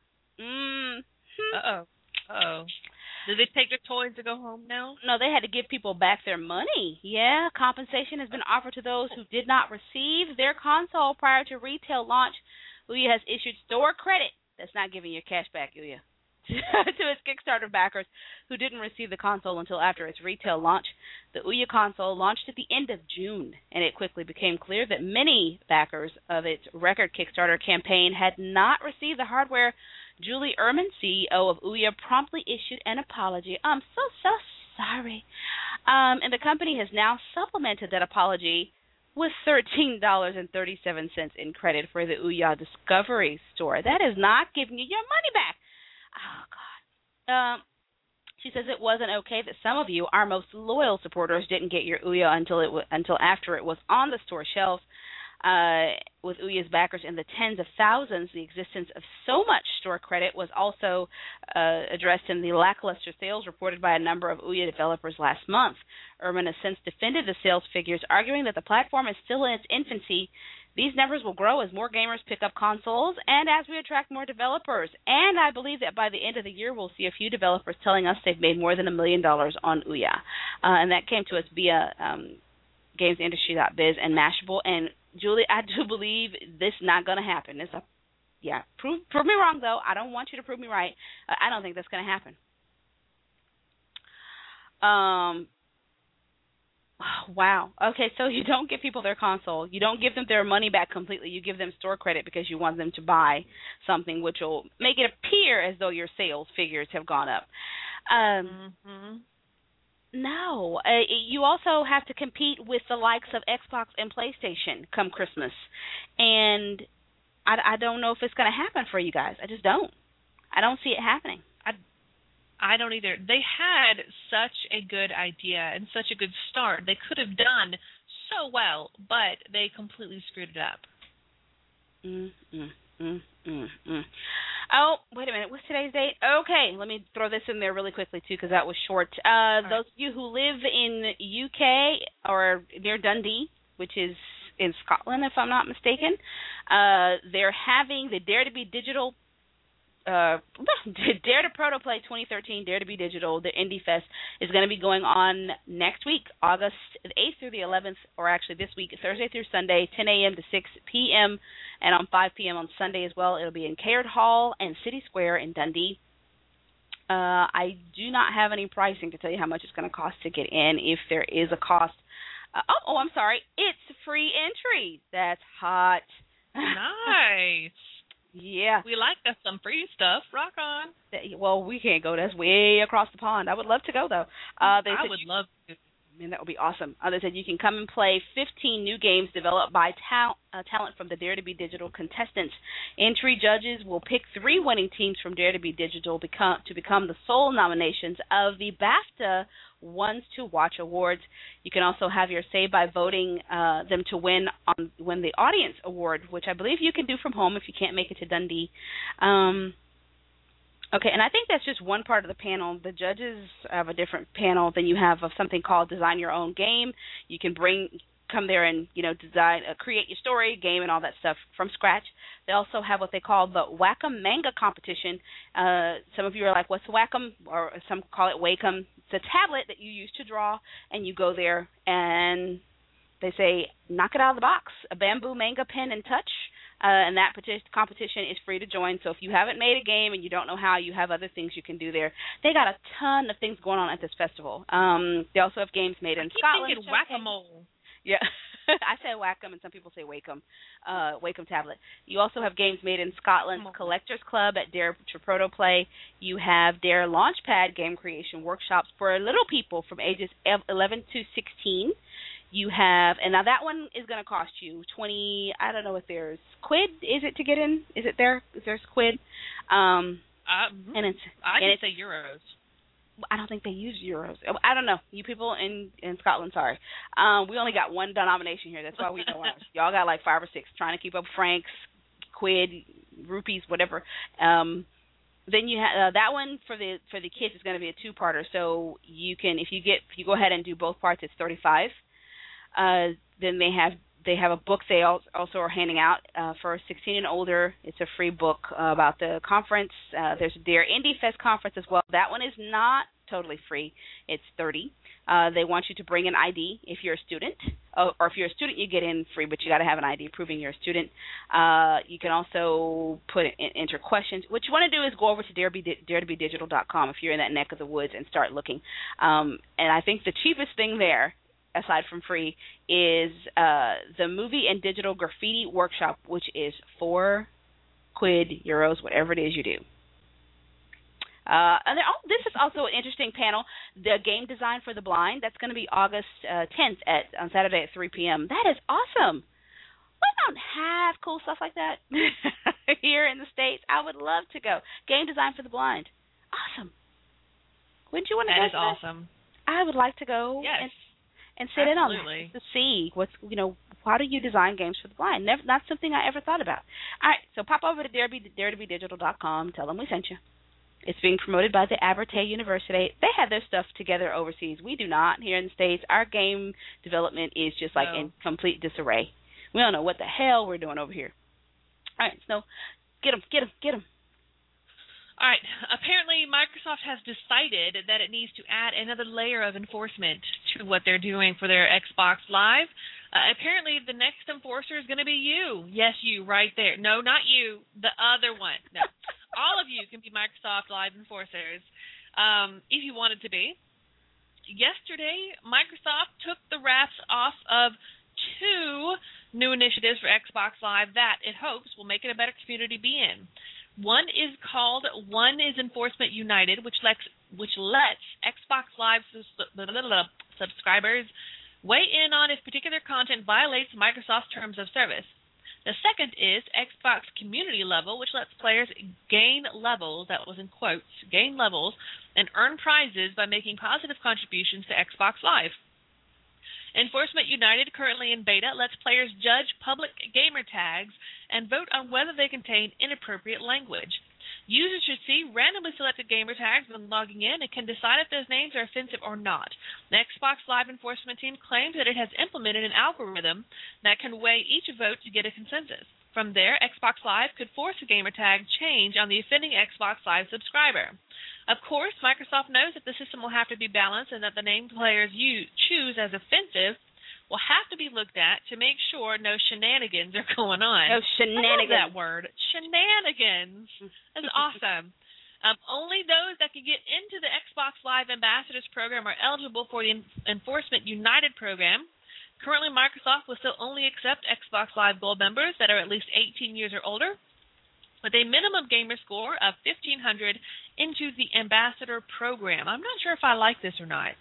C: Uh-oh. Did they take their toys to go home now?
B: No, they had to give people back their money. Yeah, compensation has been offered to those who did not receive their console prior to retail launch. Ouya has issued store credit. That's not giving you cash back, Ouya. To its Kickstarter backers who didn't receive the console until after its retail launch. The Ouya console launched at the end of June, and it quickly became clear that many backers of its record Kickstarter campaign had not received the hardware. Julie Ehrman, CEO of Ouya, promptly issued an apology. I'm so sorry. And the company has now supplemented that apology with $13.37 in credit for the Ouya Discovery Store. That is not giving you your money back. Oh, God. She says it wasn't okay that some of you, our most loyal supporters, didn't get your Ouya until after it was on the store shelves. With Ouya's backers in the tens of thousands, the existence of so much store credit was also addressed in the lackluster sales reported by a number of Ouya developers last month. Ehrman has since defended the sales figures, arguing that the platform is still in its infancy. These numbers will grow as more gamers pick up consoles and as we attract more developers. And I believe that by the end of the year, we'll see a few developers telling us they've made more than $1 million on Ouya. And that came to us via GamesIndustry.biz and Mashable. And Julie, I do believe this is not going to happen. Prove me wrong, though. I don't want you to prove me right. I don't think that's going to happen. Wow. Okay, so you don't give people their console. You don't give them their money back completely. You give them store credit because you want them to buy something, which will make it appear as though your sales figures have gone up. No. You also have to compete with the likes of Xbox and PlayStation come Christmas. And I don't know if it's going to happen for you guys. I just don't. I don't see it happening.
C: I don't either. They had such a good idea and such a good start. They could have done so well, but they completely screwed it up.
B: Oh, wait a minute. What's today's date? Okay, let me throw this in there really quickly, too, because that was short. Those of you who live in UK or near Dundee, which is in Scotland, if I'm not mistaken, they're having the Dare to Be Digital Dare to Protoplay 2013, Dare to Be Digital, the Indie Fest, is going to be going on next week, August 8th through the 11th, or actually this week, Thursday through Sunday, 10 a.m. to 6 p.m., and on 5 p.m. on Sunday as well. It'll be in Caird Hall and City Square in Dundee. I do not have any pricing to tell you how much it's going to cost to get in, if there is a cost. I'm sorry. It's free entry. That's hot.
C: Nice.
B: Yeah.
C: We like us some free stuff. Rock on.
B: Well, we can't go. That's way across the pond. I would love to go, though.
C: I would love to.
B: Man, that would be awesome. They said you can come and play 15 new games developed by talent from the Dare to Be Digital contestants. Entry judges will pick 3 winning teams from Dare to Be Digital to become the sole nominations of the BAFTA Ones to Watch Awards. You can also have your say by voting them to win the Audience Award, which I believe you can do from home if you can't make it to Dundee. Okay, and I think that's just one part of the panel. The judges have a different panel than you have of something called Design Your Own Game. You can come there and, design, create your story, game, and all that stuff from scratch. They also have what they call the Wacom Manga Competition. Some of you are like, what's Wacom? Or some call it Wacom. It's a tablet that you use to draw, and you go there and they say, knock it out of the box. A bamboo manga pen and touch. And that competition is free to join. So if you haven't made a game and you don't know how, you have other things you can do there. They got a ton of things going on at this festival. They also have games made in Scotland.
C: I keep thinking Whack-A-Mole.
B: Yeah. I said Wacom, and some people say Wacom. Wacom tablet. You also have games made in Scotland's Collectors Club at Dare to Protoplay. You have Dare Launchpad game creation workshops for little people from ages 11 to 16. You have, and now that one is going to cost you 20, I don't know if there's quid, is it to get in? Is it there? Is there quid? And it's,
C: I didn't say euros.
B: I don't think they use euros. I don't know. You people in Scotland, sorry. We only got one denomination here. That's why we know ours. Y'all got like 5 or 6 trying to keep up francs, quid, rupees, whatever. Then you have that one for the kids is going to be a 2-parter. So you can, if you go ahead and do both parts, it's $35. Then they have a book they also are handing out for 16 and older. It's a free book about the conference. There's a Dare Indie Fest conference as well. That one is not totally free. It's $30. They want you to bring an ID if you're a student, or if you're a student you get in free, but you got to have an ID proving you're a student. You can also enter questions. What you want to do is go over to daretoBedigital.com if you're in that neck of the woods and start looking. And I think the cheapest thing there, aside from free, is the movie and digital graffiti workshop, which is 4 quid, euros, whatever it is you do. And this is also an interesting panel, the game design for the blind. That's going to be August 10th on Saturday at 3 p.m. That is awesome. We don't have cool stuff like that here in the States. I would love to go. Game design for the blind. Awesome. Wouldn't you want to go?
C: That is awesome.
B: I would like to go.
C: Yes.
B: And sit in on that to see how do you design games for the blind? Not something I ever thought about. All right, so pop over to daretoBedigital.com. Tell them we sent you. It's being promoted by the Abertay University. They have their stuff together overseas. We do not here in the States. Our game development is just like in complete disarray. We don't know what the hell we're doing over here. All right, so get them.
C: All right. Apparently, Microsoft has decided that it needs to add another layer of enforcement to what they're doing for their Xbox Live. Apparently, the next enforcer is going to be you. Yes, you, right there. No, not you. The other one. No. All of you can be Microsoft Live enforcers if you wanted to be. yesterday, Microsoft took the wraps off of 2 new initiatives for Xbox Live that it hopes will make it a better community to be in. One is Enforcement United, which lets Xbox Live subscribers weigh in on if particular content violates Microsoft's terms of service. The second is Xbox Community Level, which lets players gain levels, that was in quotes, gain levels, and earn prizes by making positive contributions to Xbox Live. Enforcement United, currently in beta, lets players judge public gamer tags and vote on whether they contain inappropriate language. Users should see randomly selected gamer tags when logging in and can decide if those names are offensive or not. The Xbox Live enforcement team claims that it has implemented an algorithm that can weigh each vote to get a consensus. From there, Xbox Live could force a gamer tag change on the offending Xbox Live subscriber. Of course, Microsoft knows that the system will have to be balanced and that the name players choose as offensive will have to be looked at to make sure no shenanigans are going on.
B: No shenanigans.
C: I love that word. Shenanigans. That's awesome. Only those that can get into the Xbox Live Ambassadors program are eligible for the Enforcement United program. Currently, Microsoft will still only accept Xbox Live Gold members that are at least 18 years or older, with a minimum gamer score of 1,500 into the Ambassador program. I'm not sure if I like this or not.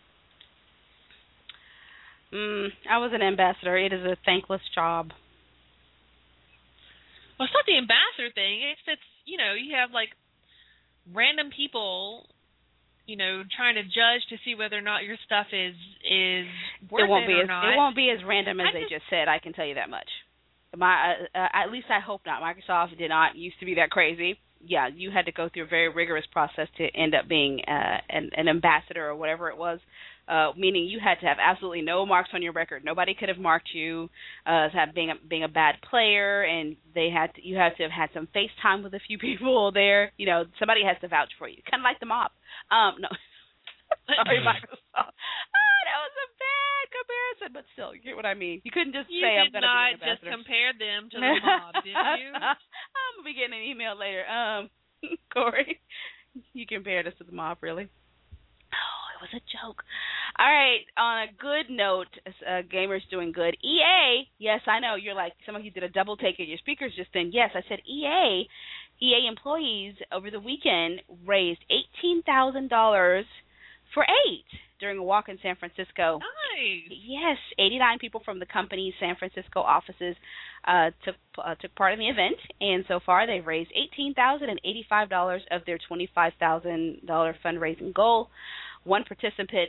B: I was an ambassador. It is a thankless job.
C: Well, it's not the ambassador thing. It's you have like random people, trying to judge to see whether or not your stuff is worth it or not.
B: It won't be as random as they just said. I can tell you that much. At least I hope not. Microsoft did not used to be that crazy. Yeah, you had to go through a very rigorous process to end up being an ambassador or whatever it was. Meaning you had to have absolutely no marks on your record. Nobody could have marked you as being a bad player, and you had to have had some face time with a few people there. Somebody has to vouch for you, kind of like the mob. No, sorry, Microsoft. That was a bad comparison, but still, you get what I mean. You couldn't just say I'm going to be an ambassador.
C: You did not just compare them to the mob, did you?
B: I'm gonna be getting an email later. Corey, you compared us to the mob, really? Oh, it was a joke. All right, on a good note, gamers doing good. EA, yes, I know, you're like, some of you did a double take at your speakers just then. Yes, I said EA employees over the weekend raised $18,000 for AIDS during a walk in San Francisco.
C: Nice.
B: Yes, 89 people from the company's San Francisco offices took part in the event, and so far they've raised $18,085 of their $25,000 fundraising goal. One participant,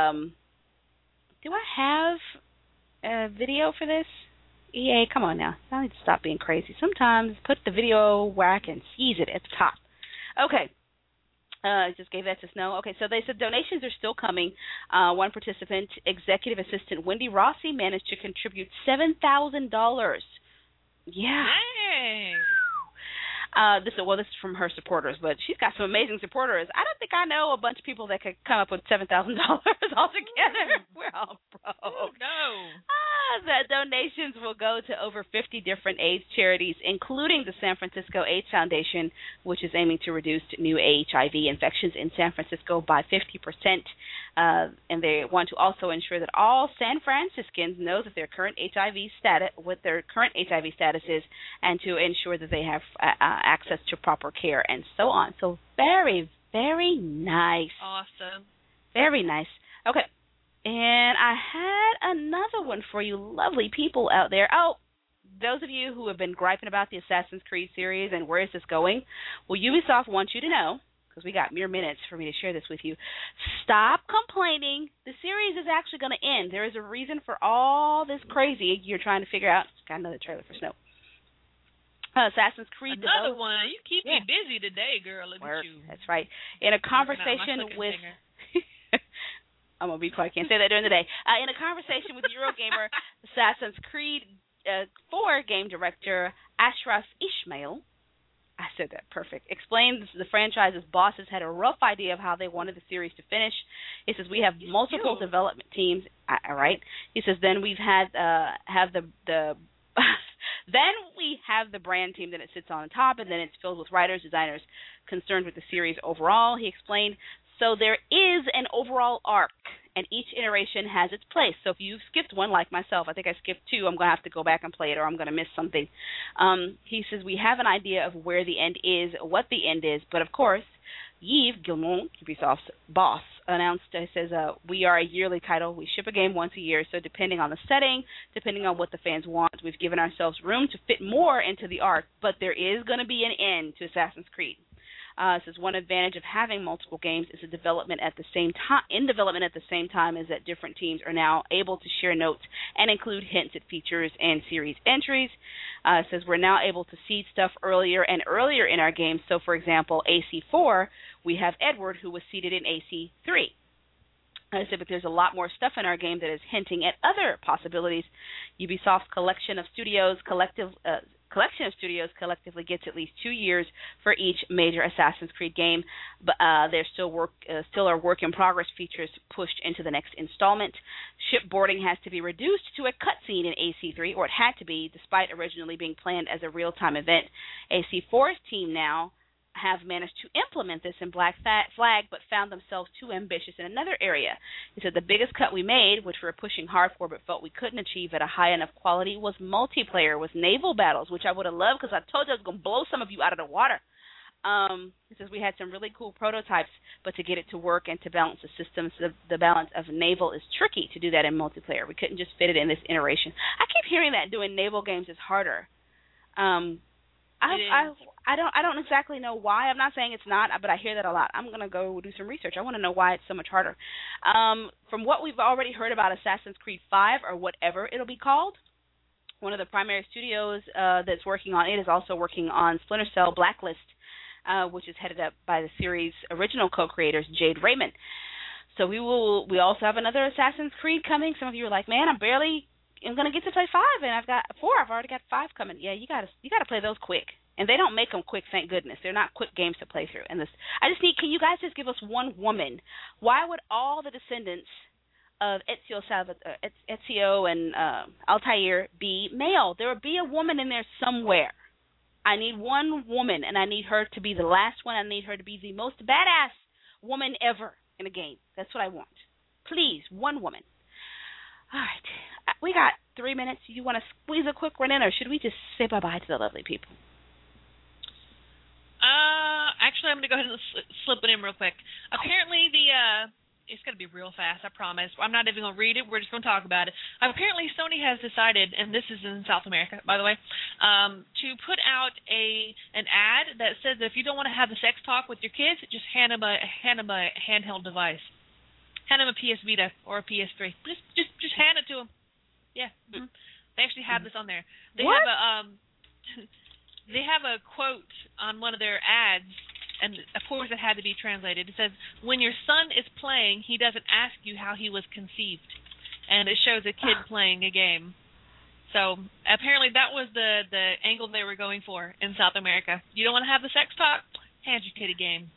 B: do I have a video for this? EA, come on now. I need to stop being crazy. Sometimes put the video where I can seize it at the top. Okay. I just gave that to Snow. Okay, so they said donations are still coming. One participant, executive assistant Wendy Rossi, managed to contribute $7,000. Yeah.
C: Hey.
B: This is from her supporters, but she's got some amazing supporters. I don't think I know a bunch of people that could come up with $7,000 altogether. We're all broke.
C: Oh, no.
B: The donations will go to over 50 different AIDS charities, including the San Francisco AIDS Foundation, which is aiming to reduce new HIV infections in San Francisco by 50%. And they want to also ensure that all San Franciscans know that their current HIV status, what their current HIV status is, and to ensure that they have access to proper care and so on. So very, very nice.
C: Awesome.
B: Very nice. Okay. And I had another one for you lovely people out there. Oh, those of you who have been griping about the Assassin's Creed series and where is this going, well, Ubisoft wants you to know, because we got mere minutes for me to share this with you, stop complaining. The series is actually going to end. There is a reason for all this crazy you're trying to figure out. Got another trailer for Snow. Assassin's Creed.
C: Another one. You keep me busy today, girl. Look at you.
B: That's right. In a conversation with... I'm going to be quiet. I can't say that during the day. In a conversation with Eurogamer, Assassin's Creed 4 game director Ashraf Ismail, I said that perfect, explains the franchise's bosses had a rough idea of how they wanted the series to finish. He says, we have multiple development teams. All right. He says, then we've had then we have the brand team that it sits on top, and then it's filled with writers, designers concerned with the series overall. He explained, So there is an overall arc, and each iteration has its place. So if you've skipped one, like myself, I think I skipped 2, I'm going to have to go back and play it, or I'm going to miss something. He says, we have an idea of where the end is, what the end is, but of course, Yves Guillemot, Ubisoft's boss, announced, says, we are a yearly title. We ship a game once a year, so depending on the setting, depending on what the fans want, we've given ourselves room to fit more into the arc, but there is going to be an end to Assassin's Creed. Says one advantage of having multiple games is in development at the same time is that different teams are now able to share notes and include hints at features and series entries. Says we're now able to seed stuff earlier and earlier in our games. So, for example, AC4, we have Edward, who was seeded in AC3. I said, but there's a lot more stuff in our game that is hinting at other possibilities. Ubisoft's collection of studios collectively gets at least 2 years for each major Assassin's Creed game, but there's still are work in progress features pushed into the next installment. Shipboarding has to be reduced to a cutscene in AC3, or it had to be, despite originally being planned as a real-time event. AC4's team now have managed to implement this in Black Flag, but found themselves too ambitious in another area. He said the biggest cut we made, which we were pushing hard for but felt we couldn't achieve at a high enough quality, was multiplayer with naval battles, which I would have loved because I told you I was going to blow some of you out of the water. He says we had some really cool prototypes, but to get it to work and to balance the systems, the balance of naval is tricky to do that in multiplayer. We couldn't just fit it in this iteration. I keep hearing that doing naval games is harder. I don't exactly know why. I'm not saying it's not, but I hear that a lot. I'm going to go do some research. I want to know why it's so much harder. From what we've already heard about Assassin's Creed 5, or whatever it'll be called, one of the primary studios that's working on it is also working on Splinter Cell Blacklist, which is headed up by the series' original co-creators, Jade Raymond. So we also have another Assassin's Creed coming. Some of you are like, man, I'm going to get to play 5, and I've got 4. I've already got 5 coming. Yeah, you got to play those quick. And they don't make them quick, thank goodness. They're not quick games to play through. And can you guys just give us one woman? Why would all the descendants of Ezio and Altair be male? There would be a woman in there somewhere. I need one woman, and I need her to be the last one. I need her to be the most badass woman ever in a game. That's what I want. Please, one woman. All right. We got 3 minutes. You want to squeeze a quick run in, or should we just say bye-bye to the lovely people?
C: Actually, I'm going to go ahead and slip it in real quick. Apparently, it's going to be real fast, I promise. I'm not even going to read it. We're just going to talk about it. Apparently, Sony has decided, and this is in South America, by the way, to put out an ad that says that if you don't want to have the sex talk with your kids, just hand them a handheld device. Hand them a PS Vita or a PS3. Just hand it to them. Yeah. Mm-hmm. They actually have this on there. They have a quote on one of their ads, and of course it had to be translated. It says, when your son is playing, he doesn't ask you how he was conceived. And it shows a kid playing a game. So apparently that was the angle they were going for in South America. You don't want to have the sex talk? Hand your kid a game.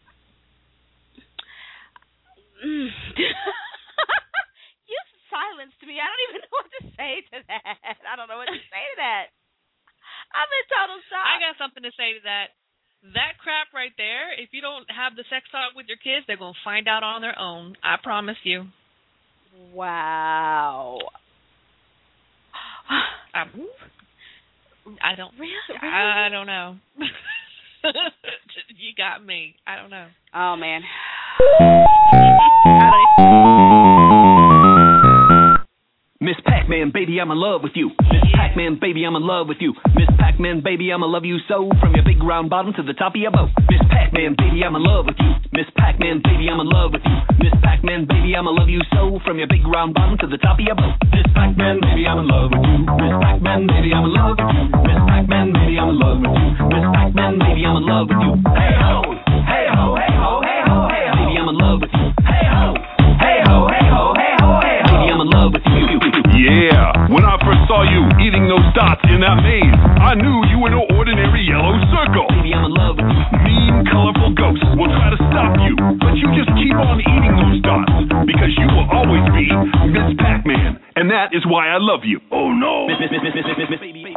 B: You silenced me. I don't even know what to say to that. I don't know what to say to that. I'm in total shock.
C: I got something to say to that. That crap right there, if you don't have the sex talk with your kids, they're going to find out on their own. I promise you.
B: Wow.
C: I don't. Really? I don't know. You got me. I don't know.
B: Oh, man.
D: Miss Pac-Man, baby, I'm in love with you. Miss Pac-Man, baby, I'm in love with you. Miss Pac-Man, baby, I'ma love you so. From your big round bottom to the top of your boat. Miss Pac-Man, baby, I'm in love with you. Miss Pac-Man, baby, I'm in love with you. Miss Pac-Man, baby, I'ma love you so. From your big round bottom to the top of your boat. Miss Pac-Man, baby, I'm in love with you. Miss Pac-Man, baby, I'm in love with you. Miss Pac-Man, baby, I'm in love with you. Miss Pac-Man, baby, I'm in love with you. Hey ho, hey ho, hey ho, hey ho, hey ho. Baby, I'm in love with you. Hey ho, hey ho, hey ho, hey ho, hey ho. Baby, I'm in love with you.
E: Yeah, when I first saw you eating those dots in that maze, I knew you were no ordinary yellow circle.
D: Baby, I'm in love with you.
E: Mean, colorful ghosts will try to stop you, but you just keep on eating those dots, because you will always be Miss Pac-Man, and that is why I love you. Oh no!
D: Miss, baby.